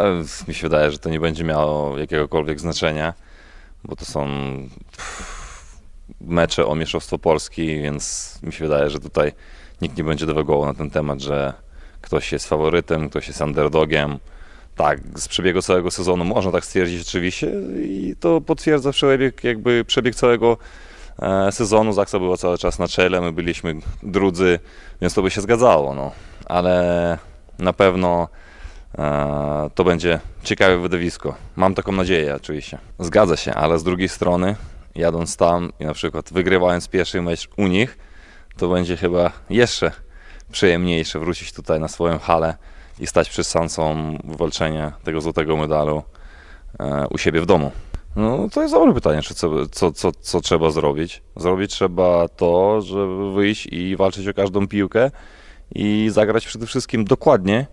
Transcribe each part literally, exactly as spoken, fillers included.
mi się wydaje, że to nie będzie miało jakiegokolwiek znaczenia, bo to są pff, mecze o Mistrzostwo Polski, więc mi się wydaje, że tutaj nikt nie będzie dywagował na ten temat, że ktoś jest faworytem, ktoś jest underdogiem. Tak, z przebiegu całego sezonu można tak stwierdzić oczywiście i to potwierdza przebieg, jakby przebieg całego e, sezonu. Zaksa była cały czas na czele, my byliśmy drudzy, więc to by się zgadzało, no. Ale na pewno e, to będzie ciekawe widowisko. Mam taką nadzieję oczywiście. Zgadza się, ale z drugiej strony jadąc tam i na przykład wygrywając pierwszy mecz u nich, to będzie chyba jeszcze przyjemniejsze wrócić tutaj na swoją halę i stać przed szansą wywalczenia tego złotego medalu e, u siebie w domu. No to jest dobre pytanie, czy co, co, co, co trzeba zrobić. Zrobić trzeba to, żeby wyjść i walczyć o każdą piłkę i zagrać przede wszystkim dokładnie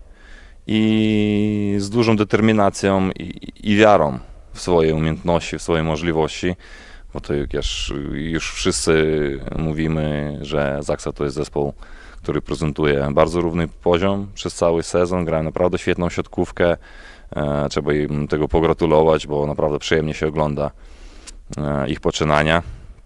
i z dużą determinacją i, i wiarą w swoje umiejętności, w swoje możliwości, bo to już, już wszyscy mówimy, że Zaksa to jest zespół, który prezentuje bardzo równy poziom przez cały sezon, grają naprawdę świetną siatkówkę, e, trzeba im tego pogratulować, bo naprawdę przyjemnie się ogląda e, ich poczynania,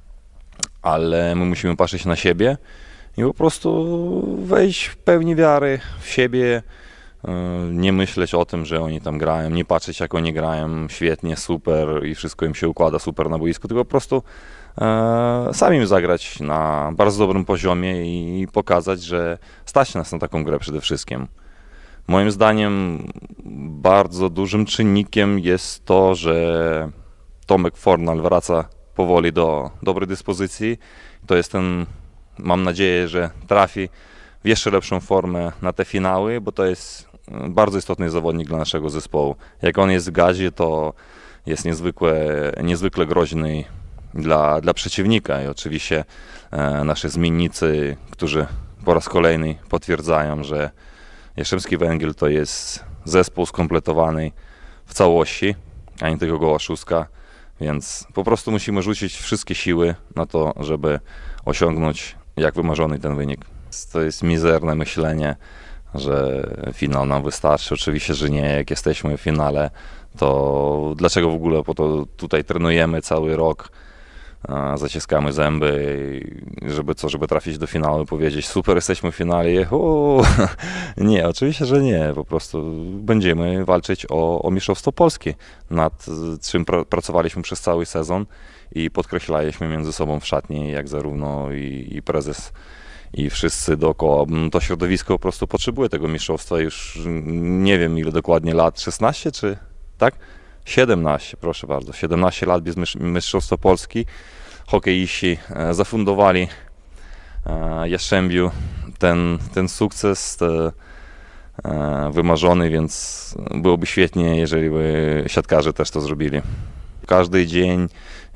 ale my musimy patrzeć na siebie i po prostu wejść w pełni wiary w siebie, e, nie myśleć o tym, że oni tam grają, nie patrzeć jak oni grają świetnie, super i wszystko im się układa super na boisku, tylko po prostu e, samim zagrać na bardzo dobrym poziomie i pokazać, że stać nas na taką grę przede wszystkim. Moim zdaniem bardzo dużym czynnikiem jest to, że Tomek Fornal wraca powoli do dobrej dyspozycji. To jest ten, mam nadzieję, że trafi w jeszcze lepszą formę na te finały, bo to jest bardzo istotny zawodnik dla naszego zespołu. Jak on jest w gazie, to jest niezwykle, niezwykle groźny dla, dla przeciwnika i oczywiście e, nasi zmiennicy, którzy po raz kolejny potwierdzają, że Jastrzębski Węgiel to jest zespół skompletowany w całości, a nie tylko goła szóstka, więc po prostu musimy rzucić wszystkie siły na to, żeby osiągnąć jak wymarzony ten wynik. To jest mizerne myślenie, że finał nam wystarczy. Oczywiście, że nie. Jak jesteśmy w finale, to dlaczego w ogóle po to tutaj trenujemy cały rok, zaciskamy zęby, żeby co, żeby trafić do finału i powiedzieć super, jesteśmy w finale. Uuu. Nie, oczywiście, że nie. Po prostu będziemy walczyć o, o Mistrzostwo Polski, nad czym pra, pracowaliśmy przez cały sezon i podkreślaliśmy między sobą w szatni, jak zarówno i, i prezes, i wszyscy dookoła. To środowisko po prostu potrzebuje tego mistrzostwa już nie wiem ile dokładnie lat, szesnaście czy tak? siedemnaście, proszę bardzo, siedemnaście lat bez Mistrzostwa Polski. Hokeiści zafundowali Jastrzębiu ten, ten sukces te, wymarzony, więc byłoby świetnie, jeżeli by siatkarze też to zrobili. Każdy dzień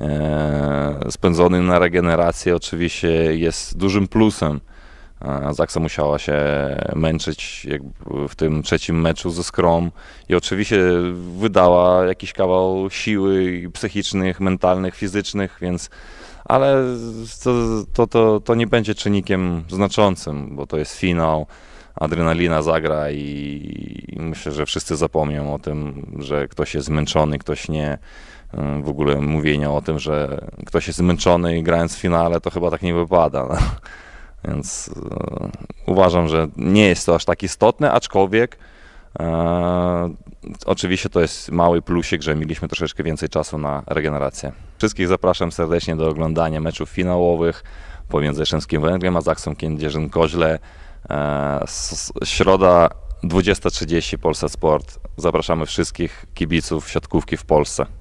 spędzony na regenerację oczywiście jest dużym plusem. Zaksa musiała się męczyć w tym trzecim meczu ze Skrom i oczywiście wydała jakiś kawał siły psychicznych, mentalnych, fizycznych, więc ale to, to, to, to nie będzie czynnikiem znaczącym, bo to jest finał, adrenalina zagra i myślę, że wszyscy zapomnią o tym, że ktoś jest zmęczony, ktoś nie. W ogóle mówienia o tym, że ktoś jest zmęczony i grając w finale, to chyba tak nie wypada. No. Więc e, uważam, że nie jest to aż tak istotne, aczkolwiek e, oczywiście to jest mały plusik, że mieliśmy troszeczkę więcej czasu na regenerację. Wszystkich zapraszam serdecznie do oglądania meczów finałowych pomiędzy Jastrzębskim Węglem a Zaksą Kędzierzyn-Koźle. E, środa dwudziesta trzydzieści Polsat Sport. Zapraszamy wszystkich kibiców siatkówki w Polsce.